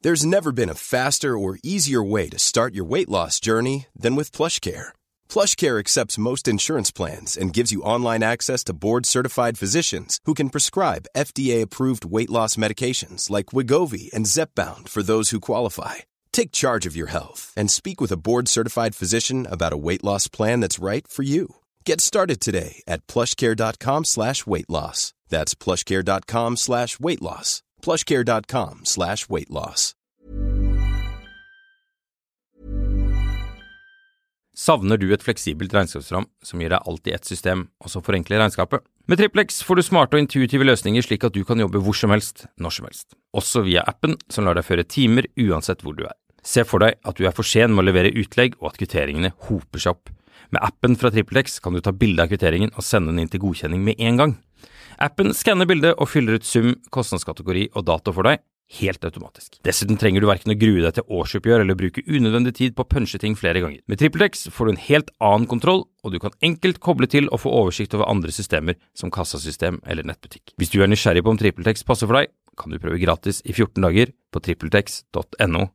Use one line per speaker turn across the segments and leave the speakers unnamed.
There's never been a faster or easier way to start your weight loss journey than with PlushCare. PlushCare accepts most insurance plans and gives you online access to board-certified physicians who can prescribe FDA-approved weight loss medications like Wegovy and Zepbound for those who qualify. Take charge of your health and speak with a board-certified physician about a weight loss plan that's right for you. Get started today at plushcare.com/weightloss. That's plushcare.com/weightloss. plushcare.com/weightloss.
Savner du et fleksibelt regnskapsprogram som gir deg alt i ett system, og som forenkler regnskapet? Med TrippelX får du smarte og intuitive løsninger slik at du kan jobbe hvor som helst, når som helst. Også via appen som lar deg føre timer uansett hvor du er. Se for deg at du er for sen med å levere utlegg og at kvitteringene hoper seg opp. Med appen fra TrippelX kan du ta bilde av kvitteringen og sende den inn til godkjenning med en gang. Appen skanner bildet og fyller ut sum, kostnadskategori og dato for deg, helt automatisk. Dessuten trenger du hverken å grue deg til årsoppgjør eller bruke unødvendig tid på å punche ting flere ganger. Med TrippelX får du en helt annen kontroll, og du kan enkelt koble til og få oversikt over andre systemer som kassasystem eller nettbutikk. Hvis du er nysgjerrig på om TrippelX passer for deg, kan du prøve gratis i 14 dager på trippeltex.no.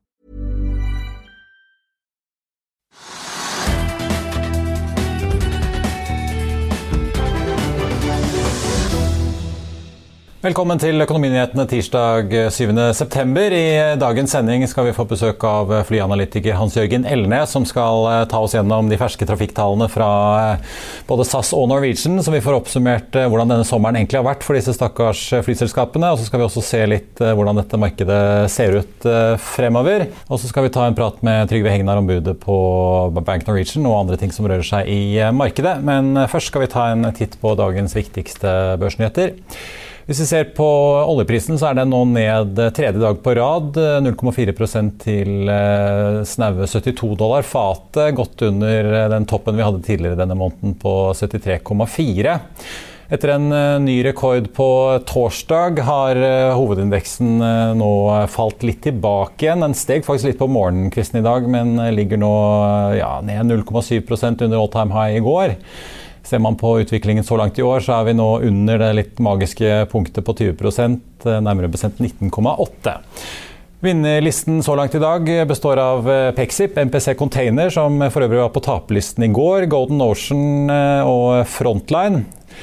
Velkommen til Økonominyhetene tirsdag 7. september. I dagens sending skal vi få besøk av flyanalytiker Hans-Jørgen Elnes, som skal ta oss gjennom de ferske trafikktallene fra både SAS og Norwegian, så vi får oppsummert hvordan denne sommeren egentlig har vært for disse stakkars flyselskapene. Og så skal vi også se litt hvordan dette markedet ser ut fremover. Og så skal vi ta en prat med Trygve Hegnar om budet på Bank Norwegian og andre ting som rører seg i markedet. Men først skal vi ta en titt på dagens viktigste børsnyheter. Hvis vi ser på oljeprisen, så er den nå ned tredje dag på rad, 0,4% til snaue $72 fatet, godt under den toppen vi hadde tidligere denne måneden på 73,4. Etter en ny rekord på torsdag har hovedindeksen nå falt litt tilbake igjen. Den steg faktisk litt på morgenkvisten i dag, men ligger nå ned 0,7% under all time high i går. Ser man på utviklingen så langt i år, så er vi nå under det litt magiske punktet på 20%, nærmere bestemt 19,8. Vinnerlisten så langt i dag består av Pexip, MPC Container, som for øvrig var på taperlisten i går, Golden Ocean og Frontline.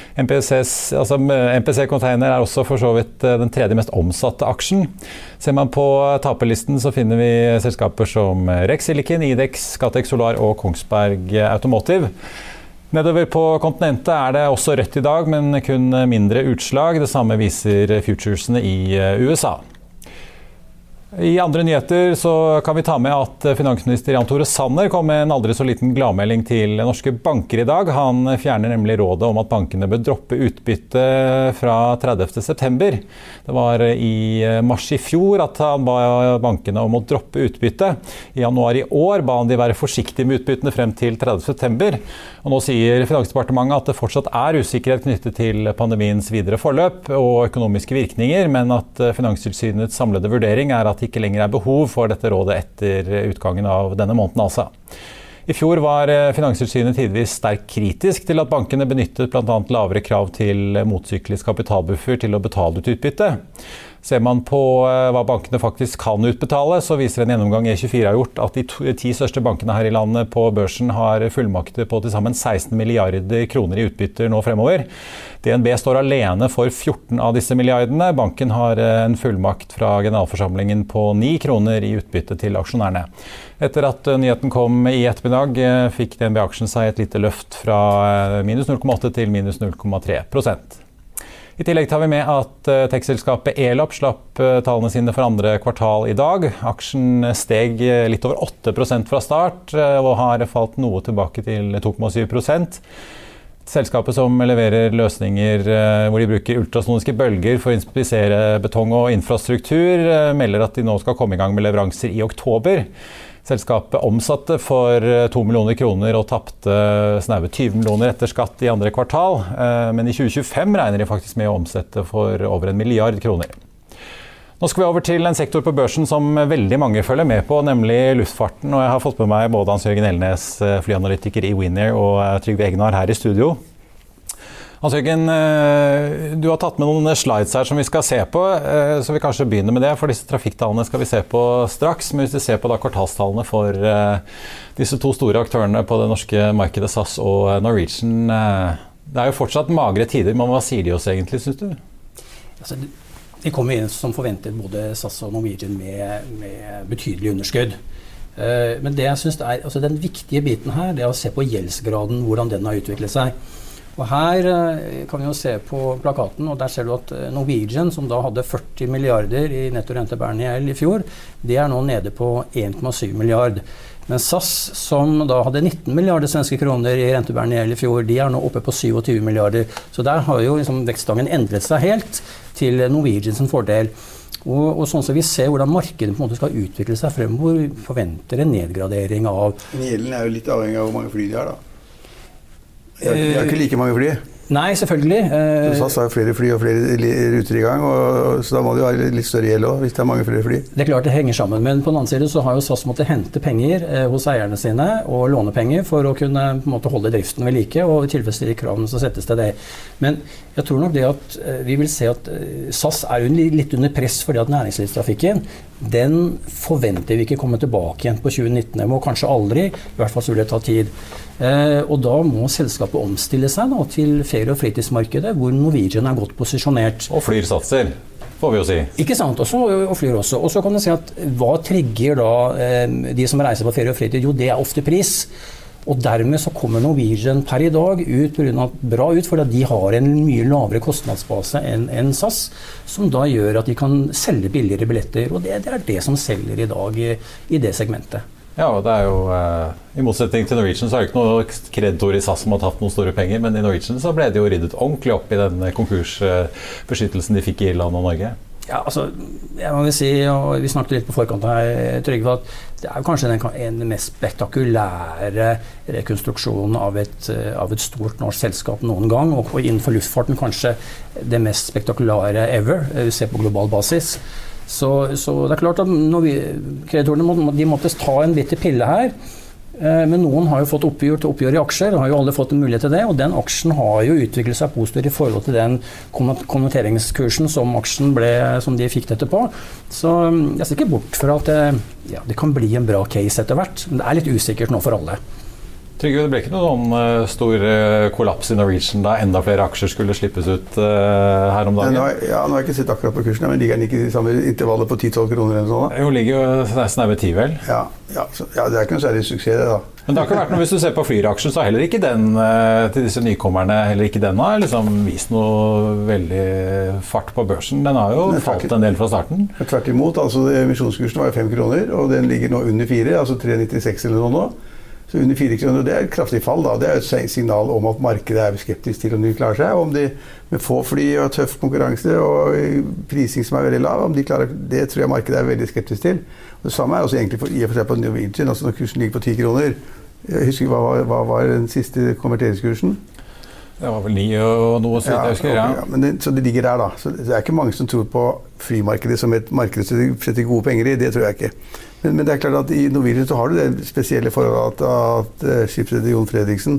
MPC Container er også for så vidt den tredje mest omsatte aksjen. Ser man på taperlisten så finner vi selskaper som Rex Silicon, IDEX, Scatec Solar og Kongsberg Automotive. Nedover på kontinentet er det også rødt i dag, men kun mindre utslag. Det samme viser futuresene i USA. I andre nyheter så kan vi ta med at finansminister Jan Tore Sanner kom med en aldri så liten gladmelding til norske banker i dag. Han fjerner nemlig rådet om at bankene bør droppe utbytte fra 30. september. Det var i mars i fjor at han ba bankene om å droppe utbytte. I januar i år ba han de være forsiktige med utbyttene frem til 30. september. Og nå sier Finansdepartementet at det fortsatt er usikkerhet knyttet til pandemiens videre forløp og økonomiske virkninger, men at Finanstilsynets samlede vurdering er at det ikke lenger er behov for dette rådet etter utgangen av denne måneden altså. I fjor var Finanstilsynet tidvis sterkt kritisk til at bankene benyttet blant annet lavere krav til motsyklisk kapitalbuffer til å betale ut utbytte. Ser man på hva bankene faktisk kan utbetale, så viser en gjennomgang E24 har gjort at de 10 største bankene her i landet på børsen har fullmakter på til sammen 16 milliarder kroner i utbytter nå fremover. DNB står alene for 14 av disse milliardene. Banken har en fullmakt fra generalforsamlingen på 9 kroner i utbytte til aksjonærene. Etter at nyheten kom i ettermiddag, fikk DNB-aksjen seg et lite løft fra minus 0,8 til minus 0,3%. I tillegg tar vi med at tech-selskapet Elop slapp tallene sine for andre kvartal i dag. Aksjen steg litt over 8% fra start og har falt noe tilbake til 2,7%. Selskapet som leverer løsninger hvor de bruker ultrasoniske bølger for å inspisere betong og infrastruktur, melder at de nå skal komme i gang med leveranser i oktober. Selskapet omsatte for 2 millioner kroner og tapte snaue 20 millioner etter skatt i andre kvartal, men i 2025 regner de faktisk med å omsette for over 1 milliard kroner. Nå skal vi over til en sektor på børsen som veldig mange følger med på, nemlig luftfarten, og jeg har fått med meg både Hans-Jørgen Elnes, flyanalytiker i Winner, og Trygve Hegnar her i studio. Hans-Jørgen, du har tatt med noen slides her som vi skal se på, så vi kanskje begynner med det, for disse trafikktallene skal vi se på straks. Men hvis vi ser på da kvartalstallene for disse to store aktørene på det norske markedet, SAS og Norwegian, det jo fortsatt magre tider, men hva sier de oss egentlig, synes du?
Altså, de kommer inn som forventet både SAS og Norwegian med betydelig underskudd. Men det jeg synes altså den viktige biten her, det å se på gjeldsgraden, hvordan den har utviklet seg. Og her kan vi jo se på plakaten, og der ser du at Norwegian, som da hadde 40 milliarder i netto-rentebærende gjeld i fjor, det nå nede på 1,7 milliard. Men SAS, som da hadde 19 milliarder svenske kroner i rentebærende gjeld i fjor, de nå oppe på 27 milliarder. Så der har jo liksom vekststangen endret seg helt til Norwegians fordel. Og sånn som vi ser hvordan markedet på en måte skal utvikle seg fremover, forventer en nedgradering av...
Men gjelden jo litt avhengig av hvor mange fly de har da. De har ikke like mange fly.
Nei, selvfølgelig.
SAS har flere fly og flere ruter i gang, så da må de ha litt større gjeld også, hvis det mange flere fly.
Det klart det henger sammen, men på den andre siden så har jo SAS måttet hente penger hos eierne sine og låne penger for å kunne på en måte holde driften ved like og tilfredsstille kravene så settes det det. Men jeg tror nok det at vi vil se at SAS litt under press fordi at næringslivstrafikken, den forventer vi ikke komme tilbake igjen på 2019. Det må kanskje aldri, i hvert fall så vil det ta tid. Og da må selskapet omstille seg da, til ferie- og fritidsmarkedet, hvor Norwegian godt posisjonert.
Og flyr satser, får vi jo si.
Ikke sant, og flyr også. Og så kan du si at hva trigger da de som reiser på ferie og fritid? Jo, det ofte pris. Og dermed så kommer Norwegian per i dag bra ut, fordi de har en mye lavere kostnadsbase enn SAS, som da gjør at de kan selge billigere billetter, og det det som selger i dag i det segmentet.
Ja, og det jo, i motsetning til Norwegian så det ikke noe kreditor i SAS som har tatt noen store penger, men i Norwegian så ble det jo ryddet ordentlig opp i den konkursbeskyttelsen de fikk i Irland og Norge.
Ja, altså, jeg må si, og vi snakket litt på forkant her, Trygve, at det jo kanskje den mest spektakulære rekonstruksjonen av et stort norsk selskap noen gang, og innenfor luftfarten kanskje det mest spektakulære ever, se på global basis. Så det klart at kreditorene de måtte ta en bitte pille her, men noen har jo fått oppgjør i aksjer, har jo alle fått en mulighet til det, og den aksjen har jo utviklet seg positivt i forhold til den konverteringskursen som aksjen som de fikk dette på. Så jeg ser ikke bort fra at det kan bli en bra case etter hvert, men det litt usikkert nå for alle.
Trygve, det ble ikke noen stor kollaps i Norwegian da enda flere aksjer skulle slippes ut her om dagen?
Nå har jeg ikke sett akkurat på kursen, men ligger den ikke i samme intervallet på 10-12 kroner eller sånn da?
Jo, ligger jo snaue 10 vel?
Ja, det ikke noe særlig suksess det da.
Men det har ikke vært noe, hvis du ser på Flyr-aksjen, så heller ikke den til disse nykommerne, heller ikke den har liksom vist noe veldig fart på børsen. Den har jo falt en del fra starten.
Tvert imot, altså emisjonskursen var 5 kroner, og den ligger nå under 4, altså 3,96 eller noe nå. Så under 4 kroner, det et kraftig fall da. Det et signal om at markedet skeptisk til om de klarer seg. Om de med få fly og tøff konkurranse og prising som veldig lav, om de klarer, det tror jeg markedet veldig skeptisk til. Og det samme også egentlig i og for seg på Norwegian, altså når kursen ligger på 10 kroner. Jeg husker hva var den siste konverteringskursen?
Det var vel 9 og noe, så jeg husker, ja.
Ja, men så det ligger der da. Så det ikke mange som tror på flymarkedet som et marked som setter gode penger i, det tror jeg ikke. Men det klart at i Norwegian så har du det spesielle forholdet at skipsreder Jon Fredriksen,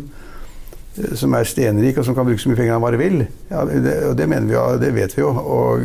som stenrik og som kan bruke så mye penger han bare vil, ja, og det mener vi jo, det vet vi jo,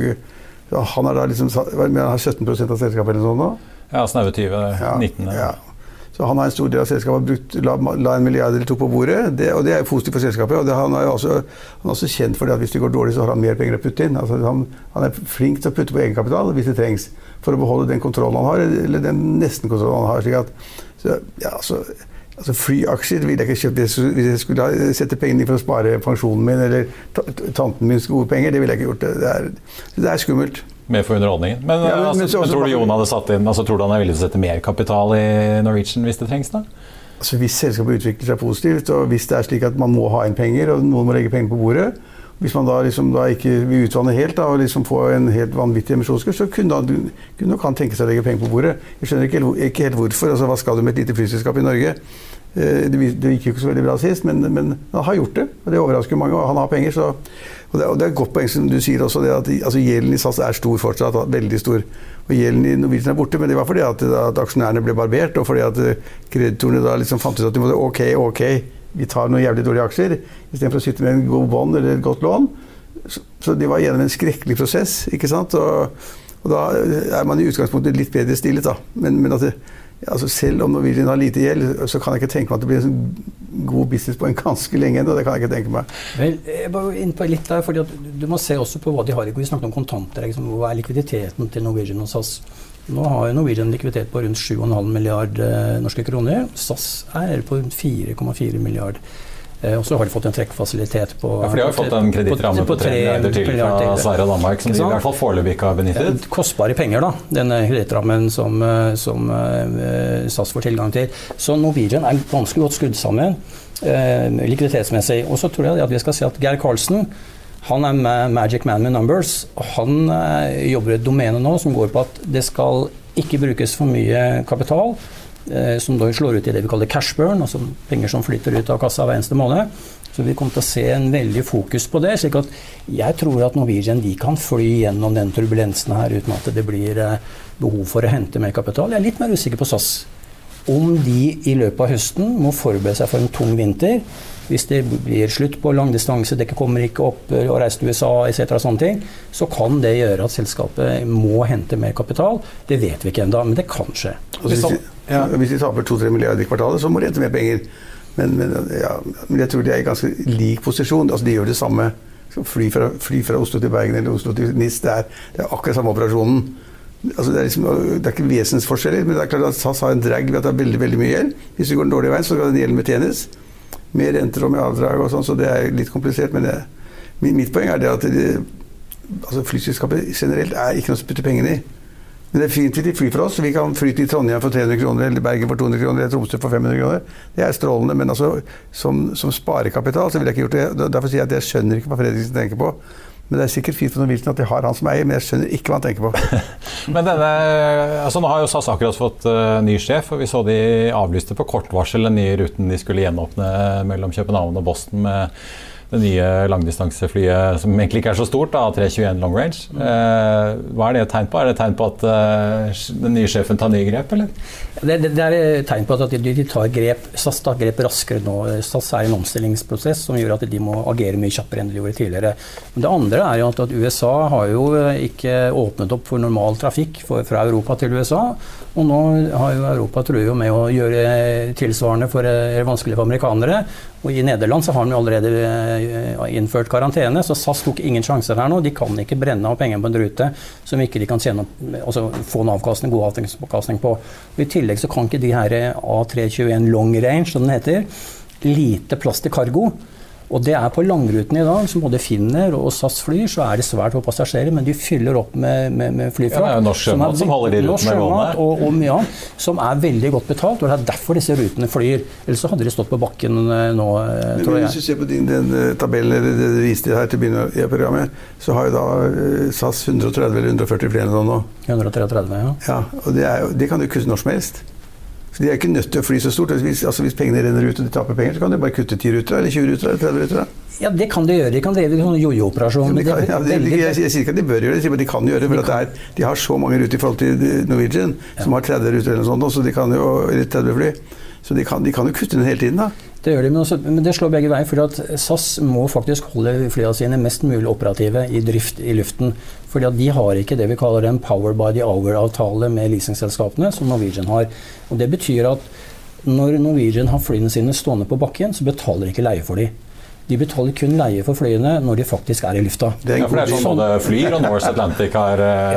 og han da liksom, han har 17% av selskapet eller sånn nå?
Ja, snaue 20, 19.
Ja. Så han har en stor del av selskapet la 1 milliard eller 2 på bordet, og det jo positivt for selskapet, og han også kjent for det at hvis det går dårlig så har han mer penger å putte inn. Altså, han flink til å putte på egenkapital hvis det trengs, for å beholde den kontrollen han har, eller den nesten kontrollen han har. Slik at, altså flyaksjer vil jeg ikke kjøpe hvis jeg skulle sette pengene for å spare pensjonen min, eller tanten min gode penger, det ville jeg ikke gjort. Det skummelt.
Mer for underholdningen. Men, men tror du Jon hadde satt inn, tror du han villig til å sette mer kapital i Norwegian hvis det trengs da?
Altså hvis selskapet utvikler seg positivt, og hvis det slik at man må ha inn penger, og noen må legge penger på bordet, hvis man da ikke vil utvanne helt da, og liksom få en helt vanvittig emisjonskurs, så kunne han tenke seg å legge penger på bordet. Jeg skjønner ikke helt hvorfor. Altså, hva skal du med et lite flyselskap i Norge? Det gikk jo ikke så veldig bra sist, men han har gjort det, og det overrasker mange, og han har penger, så, og det et godt poeng som du sier også, det at altså, gjelden i SAS stor fortsatt, veldig stor, og gjelden i Norwegian borte, men det var fordi at aksjonærene ble barbert, og fordi at kreditorene da liksom fant ut at de måtte ok, vi tar noen jævlig dårlige aksjer, I stedet for å sitte med en god bond eller et godt lån. Så de var gjennom en skrekkelig prosess, ikke sant? Og da man I utgangspunktet litt bedre stillet da. Men at altså selv om Norwegian har lite gjeld, så kan jeg ikke tenke meg at det blir en god business på en ganske lenge, og det kan jeg ikke tenke meg.
Vel, jeg var inne på litt der, fordi at du må se også på hva de har. Vi snakket om kontanter, liksom, hva likviditeten til Norwegian og SAS? Nå har Norwegian likviditet på rundt 7,5 milliard norske kroner. SAS på rundt 4,4 milliard. Og så har de fått en trekkfasilitet på...
Ja, for de har fått en kredittramme på 3 milliarder til fra Sverige og Danmark, som de I hvert fall foreløpig ikke har benyttet.
Kostbare penger da, denne kredittrammen som SAS får tilgang til. Så Norwegian ganske godt skrudd sammen, likviditetsmessig. Og så tror jeg at vi skal si at Geir Karlsen, han magic man med numbers, og han jobber I et domene nå som går på at det skal ikke brukes for mye kapital, som da slår ut I det vi kaller cash burn, altså penger som flytter ut av kassa hver eneste måned. Så vi kommer til å se en veldig fokus på det, slik at jeg tror at Norwegian de kan fly gjennom den turbulensen her uten at det blir behov for å hente mer kapital. Jeg litt mer usikker på SAS. Om de I løpet av høsten må forberede seg for en tung vinter, hvis det blir slutt på langdistanse, dekket kommer ikke opp og reiser til USA, etc. sånne ting, så kan det gjøre at selskapet må hente mer kapital. Det vet vi ikke enda, men det kan skje.
Hvis de taper 2-3 milliarder I kvartalet, så må de hente mer penger. Men jeg tror de I ganske lik posisjon. Altså, de gjør det samme. Fly fra Oslo til Bergen eller Oslo til Nis, det akkurat samme operasjonen. Altså, det er ikke vesensforskjeller, men det klart at SAS har en drag ved at det veldig, veldig mye gjeld. Hvis vi går den dårlige veien, så skal den gjelden betjenes. Med renter og med avdrag og sånn, så det litt komplisert, men mitt poeng det at altså flyselskapet generelt ikke noe å putte pengene I. Men det fint hvis de flyr for oss, så vi kan fly til Trondheim for 300 kroner, eller Bergen for 200 kroner, eller Tromsø for 500 kroner. Det strålende, men altså, som sparekapital, så vil jeg ikke gjort det. Derfor sier jeg at jeg skjønner ikke hva Fredriksen tenker på. Men det sikkert fint for Norwegian at de har han som eier, men jeg skjønner ikke hva han tenker på.
Men nå har jo SAS akkurat fått ny sjef, og vi så de avlyste på kort varsel den nye ruten de skulle gjenåpne mellom København og Boston med det nye langdistanseflyet, som egentlig ikke så stort, da, 321 long range. Hva det et tegn på? Det et tegn på at den nye sjefen tar nye grep, eller?
Det et tegn på at de tar grep, SAS tar grep raskere nå. SAS en omstillingsprosess som gjør at de må agere mye kjappere enn de gjorde tidligere. Men det andre jo at USA har jo ikke åpnet opp for normal trafikk fra Europa til USA, og nå har jo Europa truet jo med å gjøre tilsvarende for vanskelig for amerikanere, og I Nederland så har de jo allerede innført karantene, så SAS tok ingen sjanser her nå. De kan ikke brenne av penger på en rute som ikke de kan tjene, altså få en avkastning, god avkastning på. Og I tillegg så kan ikke de her A321 long range, som den heter, lite plass til kargo. Og det på langruten I dag, som både Finner og SAS flyr, så det svært for passasjerer, men de fyller opp med flyfrakt.
Ja, det norsk sjømat som holder de rutene gående.
Og mye annet, som veldig godt betalt, og det derfor disse rutene flyr. Ellers så hadde de stått på bakken nå, tror jeg.
Hvis du ser på den tabellen det viste her til å begynne I programmet, så har jo da SAS 130 eller 140 flere nå.
133, ja.
Ja, og det kan jo kutte når som helst. Så de ikke nødt til å fly så stort. Hvis pengene renner ut og de taper penger, så kan de bare kutte 10 ruter, eller 20 ruter, eller 30 ruter.
Ja, det kan de gjøre. De kan drive sånne jojo-operasjoner.
Jeg sier ikke at de bør gjøre det, jeg sier at de kan gjøre det, for at de har så mange ruter I forhold til Norwegian, som har 30 ruter eller noe sånt, så de kan jo, eller 30 fly. Så de kan jo kutte den hele tiden da.
Det gjør de, men det slår begge veier, for at SAS må faktisk holde flyene sine mest mulig operative I drift I luften, fordi at de har ikke det vi kaller en power by the hour-avtale med leasingselskapene, som Norwegian har. Og det betyr at når Norwegian har flyene sine stående på bakken, så betaler de ikke leie for dem. De betaler kun leie for flyene når de faktisk I lufta.
Det for det sånn både Flyr og Norse Atlantic har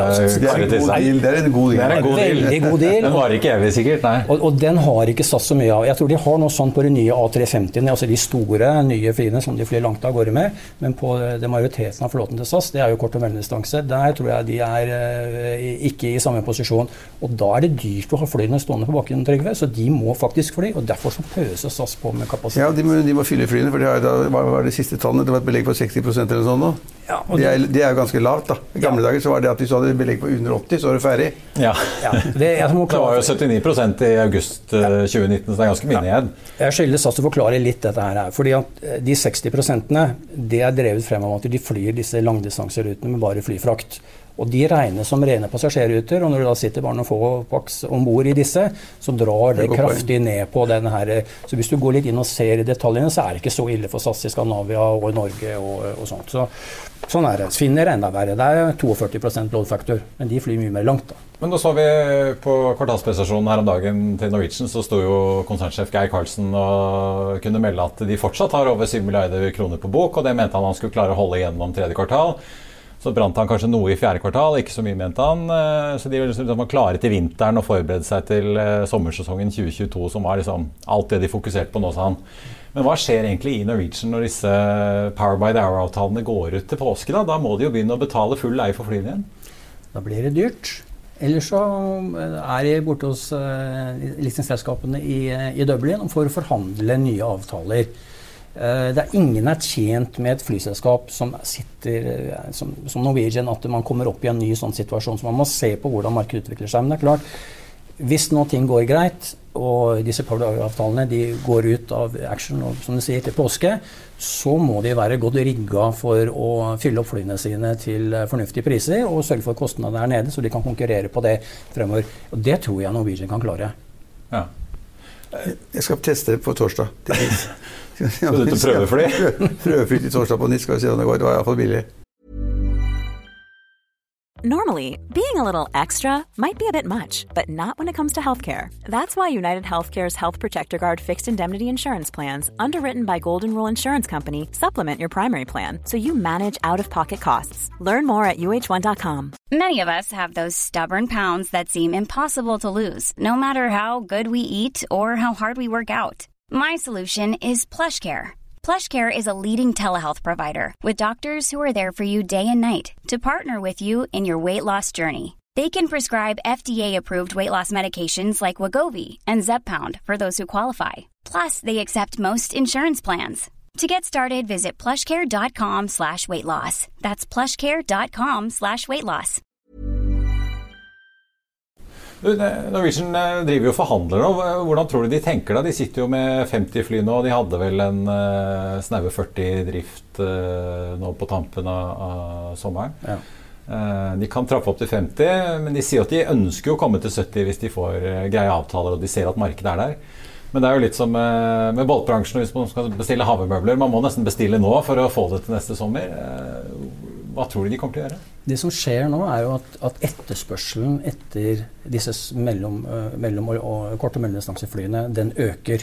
det en god deal.
Det en god deal.
Veldig god deal.
Den var ikke evig sikkert, nei.
Og den har ikke SAS så mye av. Jeg tror de har noe sånt på de nye A350, altså de store nye flyene som de flyr langt av gårde med, men på det majoriteten av flåten til SAS, det jo kort og mellomdistanse. Der tror jeg de ikke I samme posisjon. Og da det dyrt å ha flyene stående på bakken, Trygve, så de må faktisk fly, og derfor så pøser SAS på med kapasitet.
Ja, de må fylle flyene, for de har da var det siste tallene, det var et belegg på 60% eller sånn nå.
Ja,
det jo ganske lavt da. I gamle dager så var det at hvis du hadde belegg på under 80, så var du ferdig.
Ja, det var jo 79% I august 2019, så det ganske mye ned.
Jeg skylder SAS å forklare litt dette her, fordi at de 60%, det drevet frem av at de flyr disse langdistanserutene med bare flyfrakt. Og de regnes som rene passasjerruter, og når det da sitter bare noen få paks ombord i disse, så drar det kraftig ned på den her. Så hvis du går litt inn og ser i detaljene, så er det ikke så ille for SAS i Skandinavia og i Norge og sånt. Så, sånn er det. Finner enda verre. Det er 42% load factor, men de flyr mye mer langt da.
Men da så vi på kvartalspresentasjonen her om dagen til Norwegian, så sto jo konsernsjef Geir Karlsen og kunne melde at de fortsatt har over 7 milliarder kroner på bok, og det mente han skulle klare å holde gjennom tredje kvartal. Så brant han kanskje noe i fjerde kvartal, ikke så mye mente han. Så de var klare til vinteren og forberede seg til sommersesongen 2022, som var liksom alt det de fokuserte på nå, sa han. Men hva skjer egentlig i Norwegian når disse Power by the Hour-avtalene går ut til påske da? Da må de jo begynne å betale full leie for flyene igjen.
Da blir det dyrt. Ellers så er de borte hos lisensselskapene i Dublin for å forhandle nye avtaler. Det er ingen tjent med et flyselskap som sitter som Norwegian, at man kommer opp i en ny sånn situasjon, så man må se på hvordan markedet utvikler seg. Men det er klart, hvis nå ting går greit, og disse avtalene de går ut av action, og, som du sier, til påske, så må de være godt rigget for å fylle opp flyene sine til fornuftige priser, og sørge for kostnadene der nede, så de kan konkurrere på det fremover. Og det tror jeg Norwegian kan klare.
Ja.
Jeg skal teste det på torsdag.
Skal du til prøvefly?
Prøvefly til torsdag på nytt, skal vi se om det går. Det var i hvert fall billig.
Normally, being a little extra might be a bit much, but not when it comes to healthcare. That's why United Healthcare's Health Protector Guard fixed indemnity insurance plans, underwritten by Golden Rule Insurance Company, supplement your primary plan so you manage out-of-pocket costs. Learn more at uh1.com.
Many of us have those stubborn pounds that seem impossible to lose, no matter how good we eat or how hard we work out. My solution is PlushCare. PlushCare is a leading telehealth provider with doctors who are there for you day and night to partner with you in your weight loss journey. They can prescribe FDA-approved weight loss medications like Wegovy and Zepbound for those who qualify. Plus, they accept most insurance plans. To get started, visit plushcare.com/weightloss. That's plushcare.com/weightloss.
Norwegian driver jo forhandler nå. Hvordan tror du de tenker da? De sitter jo med 50 fly nå, og de hadde vel en snaue 40 drift nå på tampen av sommeren. Ja. De kan trappe opp til 50, men de sier at de ønsker å komme til 70 hvis de får greie avtaler, og de ser at markedet er der. Men det er jo litt som med båtbransjen, hvis man skal bestille havemøbler. Man må nesten bestille nå for å få det til neste sommer. Hva tror du de kommer til å gjøre?
Det som skjer nå er jo at etterspørselen etter disse mellom- og korte- og mellomdistanseflyene, den øker.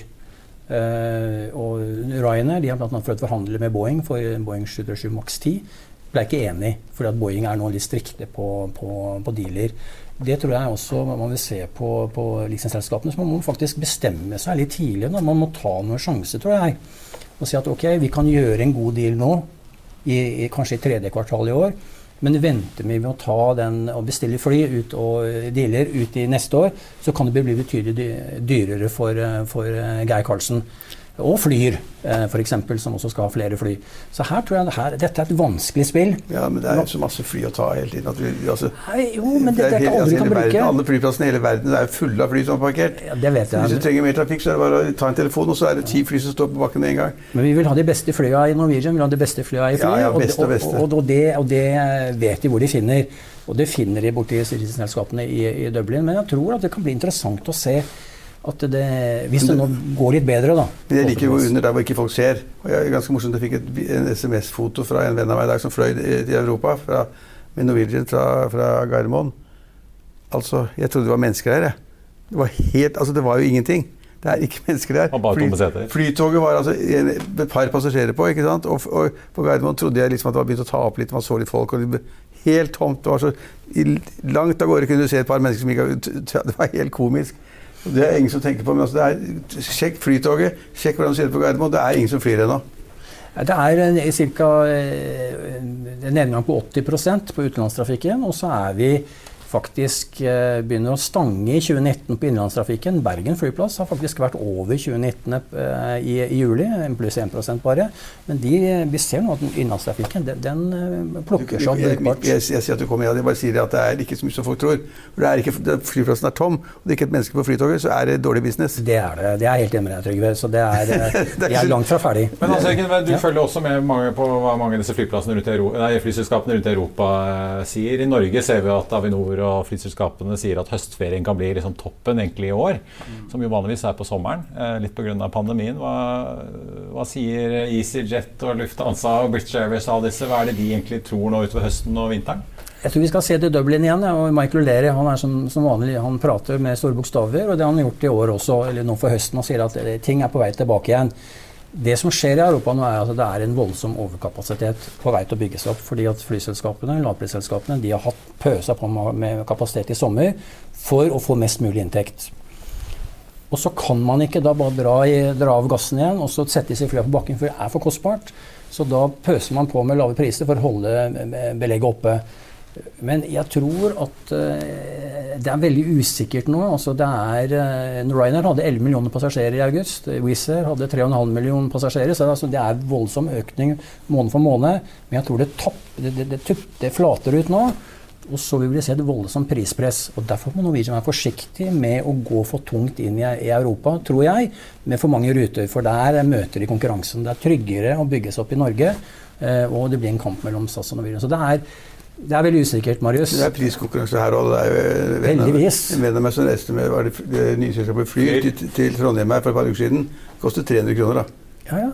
Og Ryanair, de har blant annet prøvd å forhandle med Boeing for Boeing 737 MAX 10. Ble ikke enig, fordi at Boeing er nå litt strikte på dealer. Det tror jeg også man vil se på lisensselskapene, så man må faktisk bestemme seg litt tidlig. Man må ta noen sjanser, tror jeg, og si at ok, vi kan gjøre en god deal nå, kanskje i tredje kvartal i år, men venter vi med å ta den og bestille fly ut og dealer ut i neste år, så kan det bli betydelig dyrere for Geir Karlsen. Og Flyr, for eksempel, som også skal ha flere fly. Så her tror jeg dette er et vanskelig spill.
Ja, men det er jo så masse fly å ta hele tiden.
Jo, men det er ikke alle vi kan bruke.
Alle flyplassene i hele verden er fulle av fly som er parkert.
Ja, det vet jeg.
Hvis du trenger mer trafikk, så er det bare å ta en telefon, og så er det 10 fly som står på bakken med en gang.
Men vi vil ha de beste flyene i Norwegian, vi vil ha de beste flyene i Flyr,
ja, beste.
Og det vet de hvor de finner. Og det finner de borti selskapene i Dublin. Men jeg tror at det kan bli interessant å se at hvis det nå går litt bedre da.
Men jeg liker jo under der hvor ikke folk ser. Og jeg er ganske morsomt, jeg fikk en SMS-foto fra en venn av meg i dag som fløy til Europa med Norwegian fra Gardermoen. Altså, jeg trodde det var mennesker her. Det var jo ingenting. Det er ikke mennesker der. Flytoget var altså et par passasjerer på, ikke sant? Og på Gardermoen trodde jeg liksom at det var begynt å ta opp litt, man så litt folk, og det ble helt tomt. Det var så langt av gårde kunne du se et par mennesker som ikke, det var helt komisk. Det er ingen som tenker på, men altså sjekk flytoget, sjekk hvordan du ser det på Gardermoen, det er ingen som flyr ennå.
Det er cirka en nedgang på 80% på utenlandstrafikken, og så er vi faktisk begynner å stange i 2019 på innenlandstrafikken. Bergen flyplass har faktisk vært over 2019 i juli, pluss 1% bare. Men vi ser nå at innenlandstrafikken, den plukker seg opp brukbart.
Jeg sier at du kommer, jeg bare sier at det ikke så mye som folk tror. Flyplassen tom, og det ikke et menneske på flytoget, så det dårlig business.
Det det. Det jeg helt enig med deg, Trygve. Så vi langt fra ferdig.
Men du følger også med på hva mange av disse flyselskapene rundt Europa sier. I Norge ser vi at Avinor og flyselskapene sier at høstferien kan bli liksom toppen egentlig i år, som jo vanligvis på sommeren, litt på grunn av pandemien. Hva sier EasyJet og Lufthansa og British Airways og disse? Hva det de egentlig tror nå utover høsten og vinteren?
Jeg tror vi skal se til Dublin igjen, og Michael O'Leary, han som vanlig, han prater med store bokstaver, og det han har gjort i år også, eller nå for høsten, og sier at ting på vei tilbake igjen. Det som skjer i Europa nå at det en voldsom overkapasitet på vei til å bygge seg opp, fordi at flyselskapene, lavprisselskapene, de har hatt pøsa på med kapasitet i sommer for å få mest mulig inntekt. Og så kan man ikke da bare dra av gassen igjen, og så sette seg flyet på bakken, for det for kostbart. Så da pøser man på med lave priser for å holde belegget oppe. Men jeg tror at det veldig usikkert nå. Altså Ryanair hadde 11 millioner passasjerer i august. Wizz Air hadde 3,5 millioner passasjerer. Så det voldsom økning måned for måned. Men jeg tror det flater ut nå. Og så vil vi se et voldsomt prispress. Og derfor må Norwegian være forsiktig med å gå for tungt inn i Europa, tror jeg, med for mange ruter. For der møter de konkurransen. Det tryggere å bygge seg opp i Norge, og det blir en kamp mellom SAS og Norwegian. Så det veldig usikkert, Marius.
Det priskonkurranse her også. Det
heldigvis.
En venn av meg som reiste med det nye selskapet Flyr til Trondheim her for et par uker siden. Det kostet 300 kroner da.
Ja.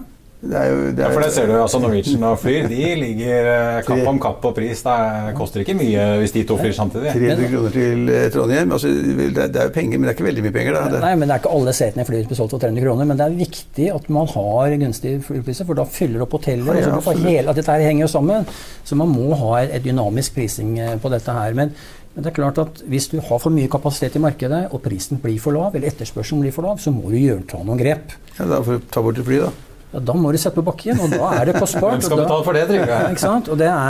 For det ser du, altså Norwegian og Flyr, de ligger kapp om kapp på pris. Det koster ikke mye hvis de to flyr samtidig.
300 kroner til Trondheim, altså, det jo penger, men det ikke veldig mye penger da.
Nei, men det ikke alle setene i Flyr besolgt for 300 kroner, men det viktig at man har gunstige flypriser, for da fyller opp hoteller, at dette henger jo sammen. Så man må ha et dynamisk prising på dette her, men det klart at hvis du har for mye kapasitet i markedet, og prisen blir for lav, eller etterspørselen blir for lav, så må du ta noen grep.
Ja, da får du ta bort et fly da.
Ja, da må du sette på bakken, og da det kostbart.
Hvem skal betale for det, Trygve?
Ikke sant? Og det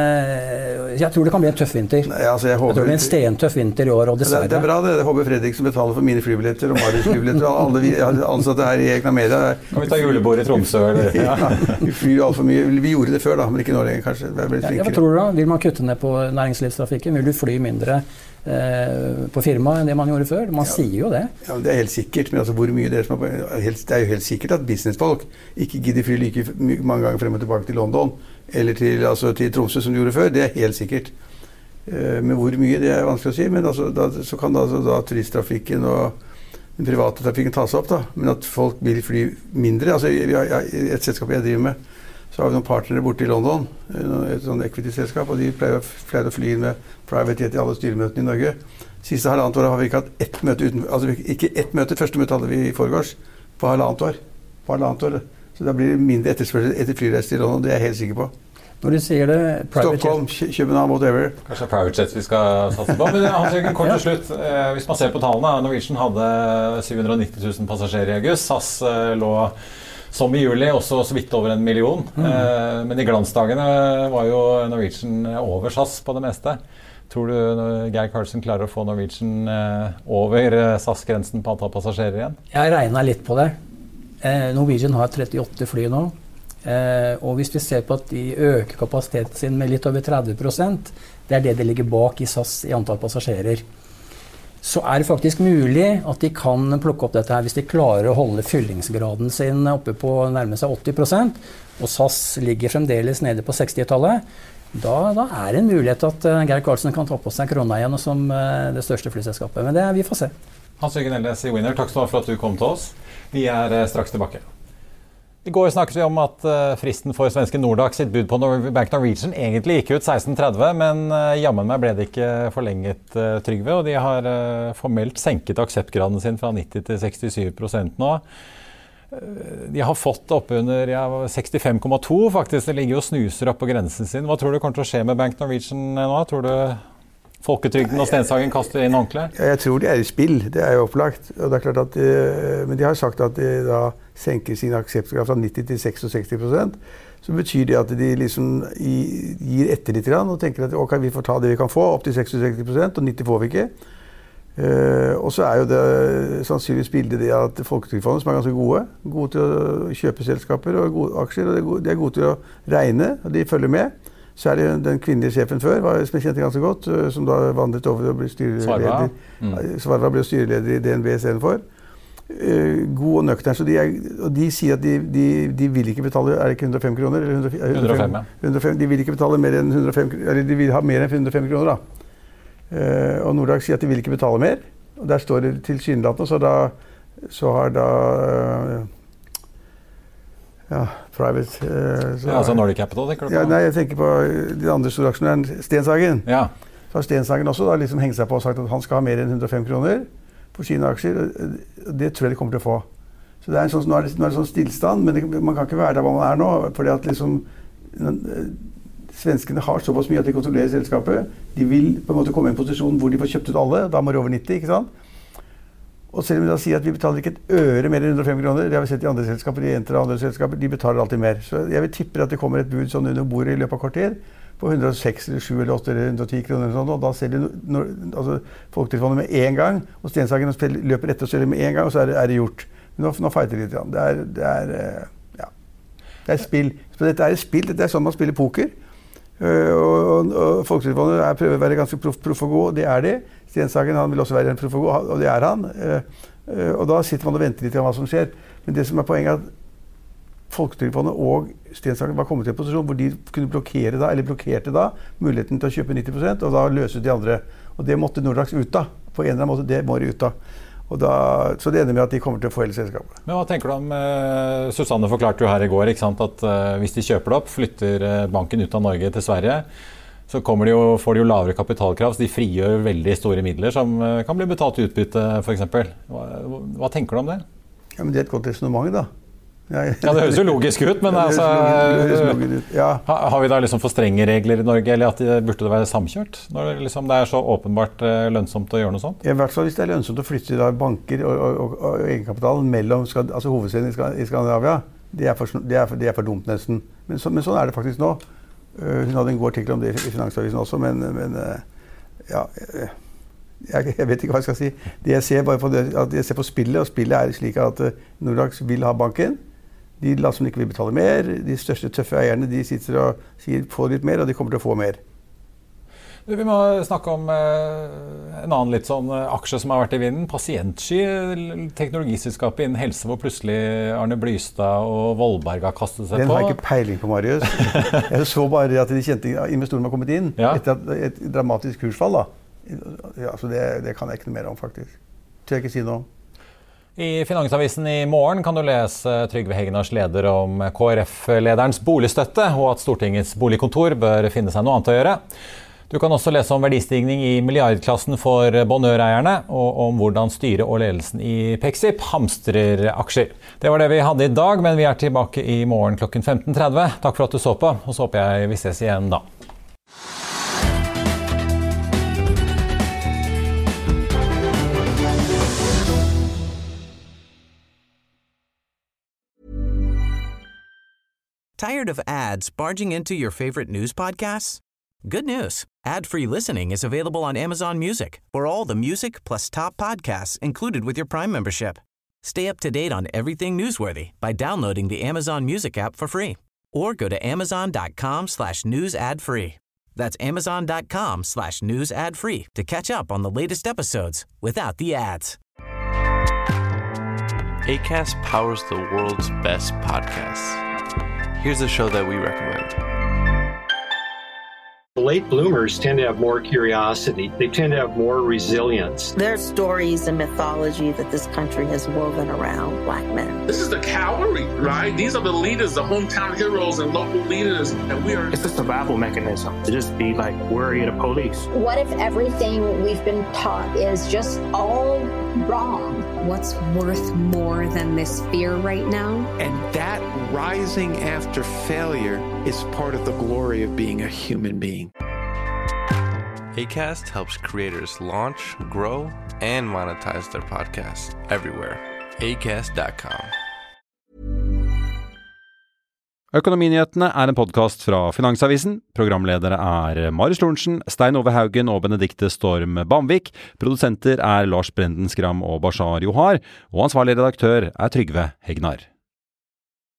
jeg tror det kan bli en tøff vinter.
Nei, altså jeg
tror det blir en stentøff vinter i år, og dessverre.
Det bra det. Jeg håper Fredrik som betaler for mine flybilletter, og Marius flybilletter, og alle vi ansatte her i Egna Media.
Kan vi ta julebord i Tromsø? Eller?
Ja, vi flyr alt for mye. Vi gjorde det før da, men ikke nå lenger kanskje.
Hva tror du da? Vil man kutte ned på næringslivstrafikken? Vil du fly mindre på firma enn det man gjorde før? Man sier jo det. Ja,
det helt sikkert, men altså hvor mye det som det jo helt sikkert at businessfolk ikke gidder fly like mange ganger frem og tilbake til London, eller til Tromsø som de gjorde før, det helt sikkert. Men hvor mye, det vanskelig å si, men så kan da turisttrafikken og den private trafikken tas opp da, men at folk vil fly mindre, altså et selskap jeg driver med, så har vi noen partnere borte i London, et sånn equity-selskap, og de pleier å fly inn med private jet i alle styremøtene i Norge. Siste halvannet år har vi ikke hatt ett møte uten, altså ikke ett møte, første møte hadde vi i forgårs, på halvannet år. Så da blir det mindre etterspørsel etter flyreise til London, det jeg helt sikker på.
Når du sier det,
Stockholm, København, whatever.
Kanskje private jet vi skal satse på, men Hans-Jørgen, kort til slutt. Hvis man ser på tallene, Norwegian hadde 790 000 passasjerer i august, SAS lå som i juli, også så vidt over 1 million. Men i glansdagene var jo Norwegian over SAS på det meste. Tror du Geir Karlsen klarer å få Norwegian over SAS-grensen på antall passasjerer igjen? Jeg
regnet litt på det. Norwegian har 38 fly nå. Og hvis vi ser på at de øker kapasiteten sin med litt over 30%, det det ligger bak i SAS i antall passasjerer. Så det faktisk mulig at de kan plukke opp dette her hvis de klarer å holde fyllingsgraden sin oppe på nærmere seg 80%, og SAS ligger fremdeles nede på 60-tallet. Da det en mulighet at Geir Karlsen kan ta på seg krona igjen som det største flyselskapet, men det vi får se.
Hans-Jørgen Elnes i Winner, takk skal du ha for at du kom til oss. Vi straks tilbake. I går snakket vi om at fristen for svenske Nordax sitt bud på Bank Norwegian egentlig gikk ut 16.30, men jammen meg ble det ikke forlenget, Trygve, og de har formelt senket akseptgraden sin fra 90 til 67% nå. De har fått opp under 65,2 faktisk, det ligger jo snuser opp på grensen sin. Hva tror du kommer til å skje med Bank Norwegian nå? Tror du Folketrygden og Stenshagen kaster inn ordentlig?
Jeg tror de i spill, det jo opplagt. Og det klart at, men de har sagt at de da senker sin akseptgrad fra 90 til 66%. Så betyr det at de liksom gir etter litt grann, og tenker at ok, vi får ta det vi kan få, opp til 66%, og 90 får vi ikke. Og så jo det sannsynligvis bildet det at Folketrygdfondet, som ganske gode til å kjøpe selskaper og gode aksjer, og de gode til å regne, og de følger med. Så det den kvinnelige sjefen før, som jeg kjente ganske godt, som da vandret over og ble styreleder. Svarva ble styreleder i DNB i stedet for. God og nøktern, så de sier at de vil ikke betale, det ikke 105 kroner? Eller
105, ja.
105, de vil ikke betale mer enn 105, eller de vil ha mer enn 105 kroner da. Og Nordax sier at de vil ikke betale mer, og der står det tilsynelatende, så har da private
altså Nordic Capital, tenker du på?
Ja, nei, jeg tenker på de andre store aksjonæren, Stenshagen.
Ja.
Så har Stenshagen også da liksom hengt seg på og sagt at han skal ha mer enn 105 kroner på sine aksjer, og det tror jeg de kommer til å få. Så det nå er det sånn stillstand, men man kan ikke være der hvor man nå, fordi at liksom svenskene har såpass mye at de kontrollerer selskapet. De vil på en måte komme i en posisjon hvor de får kjøpt ut alle, da må det over 90, ikke sant? Og selv om vi da sier at vi betaler ikke et øre mer enn 105 kroner, det har vi sett i andre selskaper, i Entra og andre selskaper, de betaler alltid mer. Så jeg vil tippe at det kommer et bud sånn under bordet i løpet av kvarter, på 106 eller 7 eller 8 eller 110 kroner eller sånn, og da selger Folketrygdfondet med en gang, og Stenshagen løper etter og selger med en gang, og så det gjort. Men nå fighter de litt. Det spill. Så dette et spill, det sånn man spiller poker. Og Folketrygdfondet prøver å være ganske proff og god, det de. Stenshagen han vil også være en proff og god, og det han. Og da sitter man og venter litt til hva som skjer. Men det som poenget at Folketrygdfondet og Stenshagen var kommet til en posisjon hvor de kunne blokkerte da muligheten til å kjøpe 90%, og da løse de andre. Og det måtte Nordax ut da. På en eller annen måte, det må de ut da. Og så det ender med at de kommer til å få hele selskapet.
Men hva tenker du om, Susanne forklarte jo her i går, ikke sant, at hvis de kjøper det opp, flytter banken ut av Norge til Sverige, så får de jo lavere kapitalkrav, så de frigjør veldig store midler som kan bli betalt utbytte, for eksempel. Hva tenker du om det?
Ja, men det et godt resonemang da.
Ja, det høres jo logisk ut, men altså, har vi da liksom for strenge regler i Norge, eller burde det være samkjørt, når det så åpenbart lønnsomt å gjøre noe sånt?
I hvert fall hvis det lønnsomt å flytte da banker og egenkapitalen mellom hovedstedene i Skandinavia, det for dumt nesten. Men sånn det faktisk nå. Hun hadde en god artikkel om det i Finansavisen også, men jeg vet ikke hva jeg skal si. Det jeg ser bare på at jeg ser på spillet, og spillet slik at Nordax vil ha banken. De som ikke vil betale mer, de største tøffe eierne, de sitter og sier få litt mer, og de kommer til å få mer.
Vi må snakke om en annen litt sånn aksje som har vært i vinden. Pasientsky, teknologiselskapet innen helse, hvor plutselig Arne Blystad og Vollberg har kastet seg på.
Den har jeg ikke peiling på, Marius. Jeg så bare at de kjente investorene har kommet inn etter et dramatisk kursfall da. Ja, så det kan jeg ikke noe mer om faktisk. Tør jeg ikke si noe om.
I Finansavisen i morgen kan du lese Trygve Hegnars leder om KrF-lederens boligstøtte, og at Stortingets boligkontor bør finne seg noe annet å gjøre. Du kan også lese om verdistigning i milliardklassen for bonøreierne, og om hvordan styret og ledelsen i Pexip hamstrer aksjer. Det var det vi hadde i dag, men vi tilbake i morgen klokken 15:30. Takk for at du så på, og så håper jeg vi ses igjen da.
Tired of ads barging into your favorite news podcasts? Good news. Ad-free listening is available on Amazon Music for all the music plus top podcasts included with your Prime membership. Stay up to date on everything newsworthy by downloading the Amazon Music app for free or go to amazon.com/news ad free. That's amazon.com/news ad free to catch up on the latest episodes without the ads.
Acast powers the world's best podcasts. Here's a show that we recommend.
Late bloomers tend to have more curiosity. They tend to have more resilience.
There's stories and mythology that this country has woven around Black men.
This is the cavalry, right? These are the leaders, the hometown heroes and local leaders. And
It's a survival mechanism to just be like worried of police.
What if everything we've been taught is just all wrong?
What's worth more than this fear right now?
And that rising after failure is part of the glory of being a human being.
Acast helps creators launch, grow, and monetize their podcasts everywhere. Acast.com.
Økonominyhetene er en podcast fra Finansavisen. Programledere er Marius Lorentzen, Stein Ove Haugen og Benedikte Storm Bamvik. Produsenter er Lars Brenden Skram og Bashar Johar. Og ansvarlig redaktør er Trygve Hegnar.